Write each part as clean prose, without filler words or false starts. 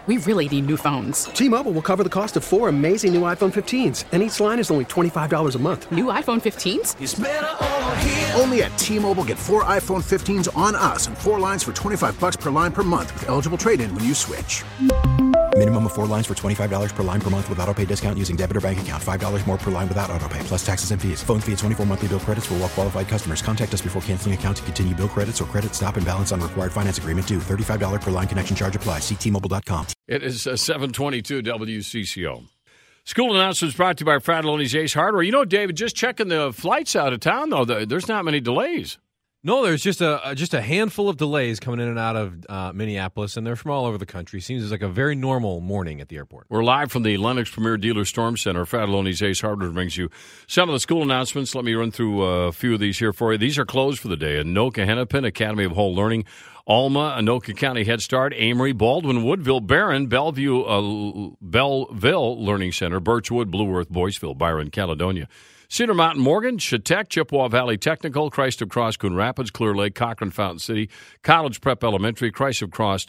We really need new phones. T-Mobile will cover the cost of 4 amazing new iPhone 15s, and each line is only $25 a month. New iPhone 15s? It's better over here. Only at T-Mobile, get 4 iPhone 15s on us and 4 lines for $25 per line per month with eligible trade-in when you switch. Minimum of 4 lines for $25 per line per month with autopay discount using debit or bank account. $5 more per line without autopay, plus taxes and fees. Phone fee at 24 monthly bill credits for well-qualified customers. Contact us before canceling account to continue bill credits or credit stop and balance on required finance agreement due. $35 per line connection charge applies. See T-Mobile.com. It is 722 WCCO. School announcements brought to you by Fratelloni's Ace Hardware. You know, David, just checking the flights out of town, though, there's not many delays. No, there's just a handful of delays coming in and out of Minneapolis, and they're from all over the country. Seems like a very normal morning at the airport. We're live from the Lennox Premier Dealer Storm Center. Fratelloni's Ace Hardware brings you some of the school announcements. Let me run through a few of these here for you. These are closed for the day. Anoka Hennepin, Academy of Whole Learning, Alma, Anoka County Head Start, Amory, Baldwin, Woodville, Barron, Belleville Learning Center, Birchwood, Blue Earth, Boyceville, Byron, Caledonia, Cedar Mountain, Morgan, Chautauqua, Chippewa Valley Technical, Christ of Cross, Coon Rapids, Clear Lake, Cochrane, Fountain City, College Prep Elementary, Cross of Christ,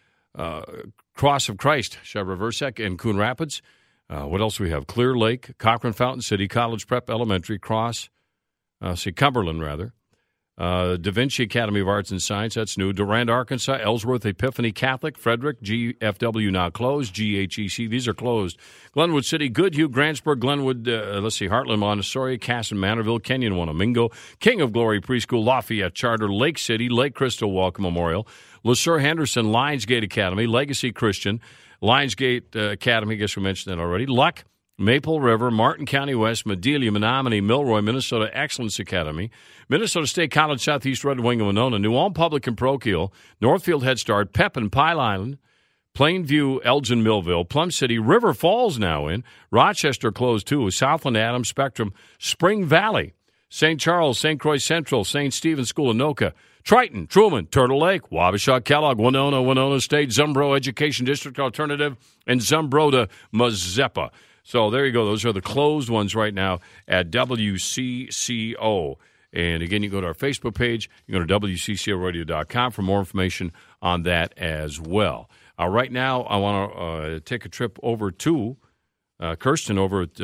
Chevrolet and Coon Rapids. What else do we have? Clear Lake, Cochrane, Fountain City, College Prep Elementary, Cumberland, rather. Da Vinci Academy of Arts and Science, that's new. Durand, Arkansas, Ellsworth, Epiphany Catholic, Frederick, GFW now closed, GHEC, these are closed. Glenwood City, Goodhue, Grantsburg, Glenwood, Heartland, Montessori, Casson, Manorville, Kenyon, Wanamingo, King of Glory Preschool, Lafayette Charter, Lake City, Lake Crystal Walk Memorial, LeSueur Henderson, Lionsgate Academy, Legacy Christian, Lionsgate Academy, I guess we mentioned that already, Luck, Maple River, Martin County West, Medelia, Menominee, Milroy, Minnesota Excellence Academy, Minnesota State College Southeast Red Wing of Winona, New Ulm Public and Parochial, Northfield Head Start, Pepin, Pile Island, Plainview, Elgin, Millville, Plum City, River Falls now in, Rochester closed too, Southland, Adams, Spectrum, Spring Valley, St. Charles, St. Croix Central, St. Stephen's School, Anoka, Triton, Truman, Turtle Lake, Wabasha, Kellogg, Winona State, Zumbro Education District Alternative, and Zumbro to Mazeppa. So there you go. Those are the closed ones right now at WCCO. And again, you go to our Facebook page. You go to WCCOradio.com for more information on that as well. Right now, I want to take a trip over to Kirsten over at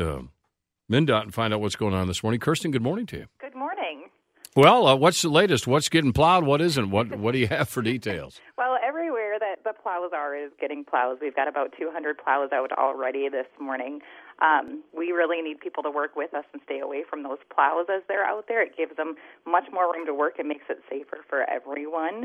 MnDOT and find out what's going on this morning. Kirsten, good morning to you. Good morning. Well, what's the latest? What's getting plowed? What isn't? What do you have for details? Well, everywhere that the plows are is getting plows. We've got about 200 plows out already this morning. We really need people to work with us and stay away from those plows as they're out there. It gives them much more room to work and makes it safer for everyone.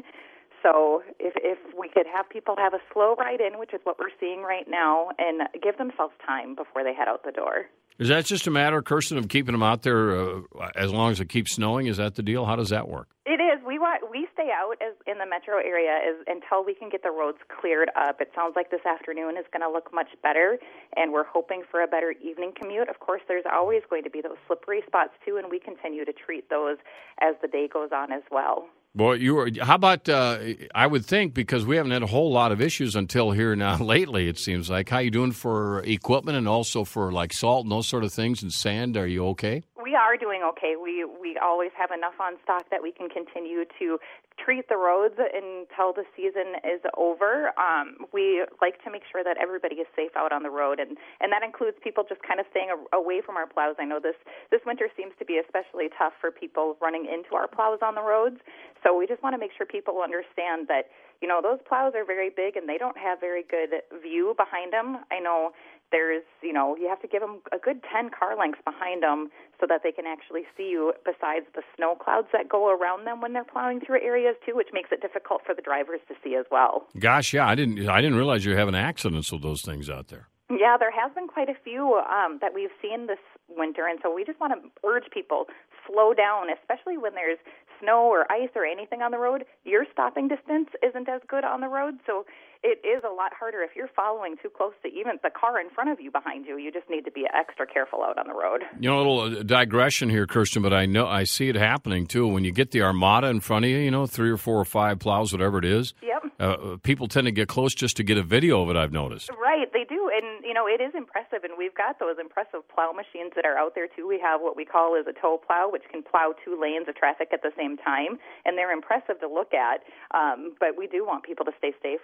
So if we could have people have a slow ride in, which is what we're seeing right now, and give themselves time before they head out the door. Is that just a matter, Kirsten, of keeping them out there as long as it keeps snowing? Is that the deal? How does that work? It is. We stay out in the metro area until we can get the roads cleared up. It sounds like this afternoon is going to look much better, and we're hoping for a better evening commute. Of course, there's always going to be those slippery spots, too, and we continue to treat those as the day goes on as well. Boy, how about, I would think, because we haven't had a whole lot of issues until here now lately, it seems like. How you doing for equipment and also for, like, salt and those sort of things and sand? Are you okay? We are doing okay. We always have enough on stock that we can continue to treat the roads until the season is over. We like to make sure that everybody is safe out on the road, and that includes people just kind of staying away from our plows. I know this winter seems to be especially tough for people running into our plows on the roads, so we just want to make sure people understand that, you know, those plows are very big and they don't have very good view behind them. I know there's, you know, you have to give them a good 10 car lengths behind them so that they can actually see you, besides the snow clouds that go around them when they're plowing through areas too, which makes it difficult for the drivers to see as well. Gosh, yeah, I didn't realize you're having accidents with those things out there. Yeah, there has been quite a few that we've seen this winter, and so we just want to urge people, slow down, especially when there's snow or ice or anything on the road. Your stopping distance isn't as good on the road, so it is a lot harder if you're following too close to even the car in front of you behind you. You just need to be extra careful out on the road. You know, a little digression here, Kirsten, but I see it happening too. When you get the Armada in front of you, you know, 3 or 4 or 5 plows, whatever it is. Yep. People tend to get close just to get a video of it, I've noticed. Right, they do. And, you know, it is impressive. And we've got those impressive plow machines that are out there, too. We have what we call is a tow plow, which can plow 2 lanes of traffic at the same time. And they're impressive to look at. But we do want people to stay safe around them as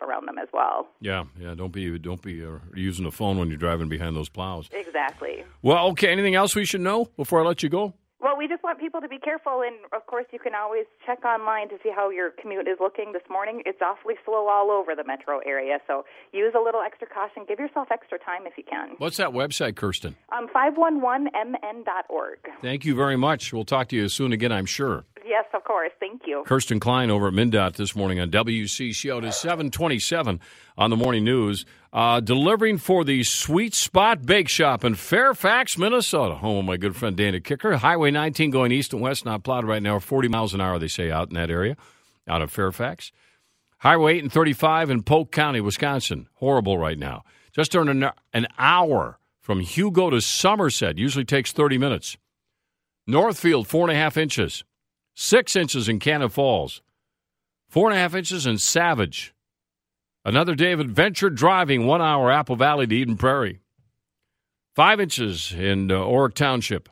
well. Yeah. Don't be using the phone when you're driving behind those plows. Exactly. Well, okay. Anything else we should know before I let you go? Well, we just want people to be careful, and of course you can always check online to see how your commute is looking this morning. It's awfully slow all over the metro area, so use a little extra caution. Give yourself extra time if you can. What's that website, Kirsten? 511mn.org. Thank you very much. We'll talk to you soon again, I'm sure. Yes, of course. Thank you. Kirsten Klein over at MnDOT this morning on WCCO. It is 7:27 on the morning news. Delivering for the Sweet Spot Bake Shop in Fairfax, Minnesota. Home of my good friend Dana Kicker. Highway 19 going east and west, not plowed right now. 40 miles an hour, they say, out in that area, out of Fairfax. Highway 8 and 35 in Polk County, Wisconsin. Horrible right now. Just turned an hour from Hugo to Somerset. Usually takes 30 minutes. Northfield, 4.5 inches. 6 inches in Cannon Falls. 4.5 inches in Savage. Another day of adventure driving, 1 hour Apple Valley to Eden Prairie. 5 inches in Oric Township.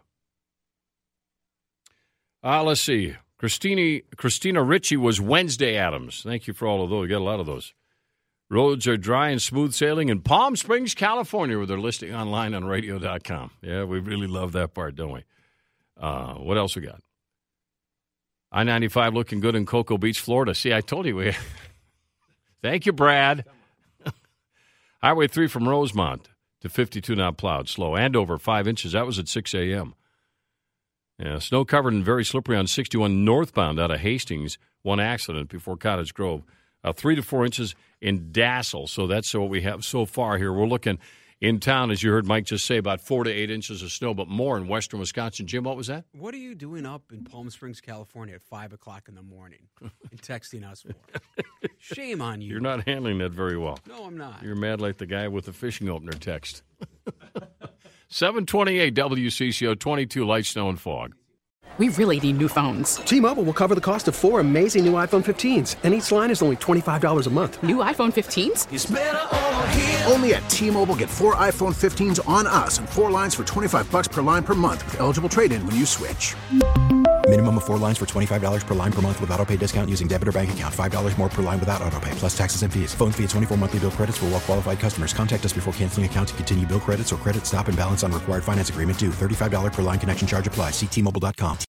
Let's see. Christina Ritchie was Wednesday Adams. Thank you for all of those. We got a lot of those. Roads are dry and smooth sailing in Palm Springs, California, with their listing online on radio.com. Yeah, we really love that part, don't we? What else we got? I-95 looking good in Cocoa Beach, Florida. See, I told you we. Thank you, Brad. Highway 3 from Rosemont to 52 not plowed, slow. Andover, 5 inches. That was at 6 a.m. Yeah, snow covered and very slippery on 61 northbound out of Hastings. One accident before Cottage Grove. 3 to 4 inches in Dassel. So that's what we have so far here. We're looking in town, as you heard Mike just say, about 4 to 8 inches of snow, but more in western Wisconsin. Jim, what was that? What are you doing up in Palm Springs, California at 5 o'clock in the morning and texting us for? Shame on you. You're not handling that very well. No, I'm not. You're mad like the guy with the fishing opener text. 728 WCCO, 22 light snow and fog. We really need new phones. T-Mobile will cover the cost of 4 amazing new iPhone 15s, and each line is only $25 a month. New iPhone 15s? It's better over here. Only at T-Mobile, get 4 iPhone 15s on us and 4 lines for $25 per line per month with eligible trade-in when you switch. Minimum of 4 lines for $25 per line per month with autopay discount using debit or bank account. $5 more per line without autopay, plus taxes and fees. Phone fee at 24 monthly bill credits for well-qualified customers. Contact us before canceling account to continue bill credits or credit stop and balance on required finance agreement due. $35 per line connection charge applies. See T-Mobile.com.